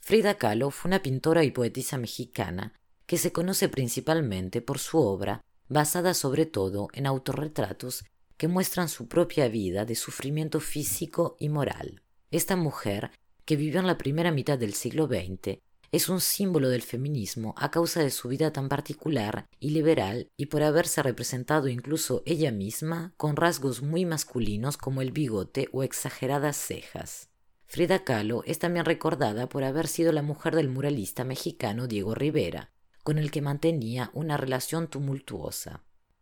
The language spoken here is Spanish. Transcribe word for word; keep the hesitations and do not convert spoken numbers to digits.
Frida Kahlo fue una pintora y poetisa mexicana que se conoce principalmente por su obra, basada sobre todo en autorretratos que muestran su propia vida de sufrimiento físico y moral. Esta mujer, que vivió en la primera mitad del siglo veinte, es un símbolo del feminismo a causa de su vida tan particular y liberal y por haberse representado incluso ella misma con rasgos muy masculinos como el bigote o exageradas cejas. Frida Kahlo es también recordada por haber sido la mujer del muralista mexicano Diego Rivera, con el que mantenía una relación tumultuosa.